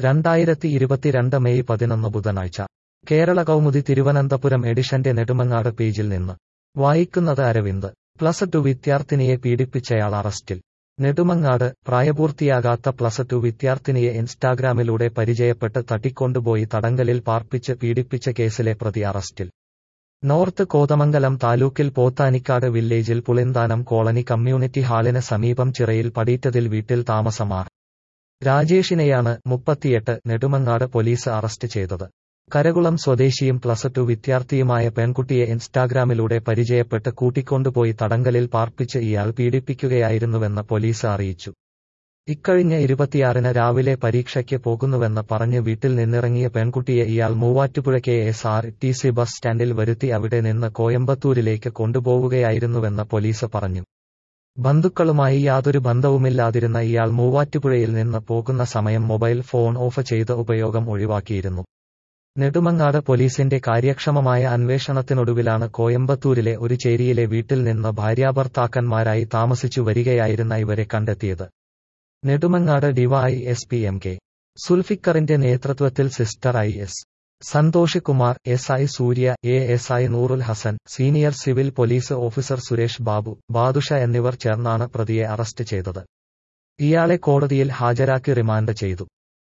2022 May 11 ബുധനാഴ്ച കേരള കൗമുദി തിരുവനന്തപുരം എഡിഷന്റെ നെടുമങ്ങാട് പേജിൽ നിന്ന് വായിക്കുന്നത് അരവിന്ദ്. +2 വിദ്യാർത്ഥിനിയെ പീഡിപ്പിച്ചയാൾ അറസ്റ്റിൽ. നെടുമങ്ങാട് പ്രായപൂർത്തിയാകാത്ത +2 വിദ്യാർത്ഥിനിയെ ഇൻസ്റ്റാഗ്രാമിലൂടെ പരിചയപ്പെട്ട് തട്ടിക്കൊണ്ടുപോയി തടങ്കലിൽ പാർപ്പിച്ച് പീഡിപ്പിച്ച കേസിലെ പ്രതി അറസ്റ്റിൽ. നോർത്ത് കോതമംഗലം താലൂക്കിൽ പോത്താനിക്കാട് വില്ലേജിൽ പുളിന്താനം കോളനി കമ്മ്യൂണിറ്റി ഹാളിന് സമീപം ചിറയിൽ പടീറ്റതിൽ വീട്ടിൽ താമസം ആർ. രാജേഷിനെയാണ് 38 നെടുമങ്ങാട് പോലീസ് അറസ്റ്റ് ചെയ്തത്. കരകുളം സ്വദേശിയും +2 വിദ്യാർത്ഥിയുമായ പെൺകുട്ടിയെ ഇൻസ്റ്റാഗ്രാമിലൂടെ പരിചയപ്പെട്ട് കൂട്ടിക്കൊണ്ടുപോയി തടങ്കലിൽ പാർപ്പിച്ച് ഇയാൾ പീഡിപ്പിക്കുകയായിരുന്നുവെന്ന് പോലീസ് അറിയിച്ചു. ഇക്കഴിഞ്ഞ 26-ന് രാവിലെ പരീക്ഷയ്ക്ക് പോകുന്നുവെന്ന് പറഞ്ഞ് വീട്ടിൽ നിന്നിറങ്ങിയ പെൺകുട്ടിയെ ഇയാൾ മൂവാറ്റുപുഴ KSRTC ബസ് സ്റ്റാൻഡിൽ വരുത്തി അവിടെ നിന്ന് കോയമ്പത്തൂരിലേക്ക് കൊണ്ടുപോവുകയായിരുന്നുവെന്ന് പോലീസ് പറഞ്ഞു. ബന്ധുക്കളുമായി യാതൊരു ബന്ധവുമില്ലാതിരുന്ന ഇയാൾ മൂവാറ്റുപുഴയിൽ നിന്ന് പോകുന്ന സമയം മൊബൈൽ ഫോൺ ഓഫ് ചെയ്ത് ഉപയോഗം ഒഴിവാക്കിയിരുന്നു. നെടുമങ്ങാട് പോലീസിന്റെ കാര്യക്ഷമമായ അന്വേഷണത്തിനൊടുവിലാണ് കോയമ്പത്തൂരിലെ ഒരു ചേരിയിലെ വീട്ടിൽ നിന്ന് ഭാര്യാഭർത്താക്കന്മാരായി താമസിച്ചു വരികയായിരുന്ന ഇവരെ കണ്ടെത്തിയത്. നെടുമങ്ങാട് DYSP MK സുൽഫിക്കറിന്റെ നേതൃത്വത്തിൽ സിസ്റ്റർ IS Santhosh Kumar, SI Surya, ASI Nurul Hasan, senior civil police officer Suresh Babu, Badusha എന്നിവർ ചേർന്നാണ് പ്രതിയെ അറസ്റ്റ് ചെയ്തത്. ഇയാളെ കോടതിയിൽ ഹാജരാക്കി റിമാൻഡ് ചെയ്തു.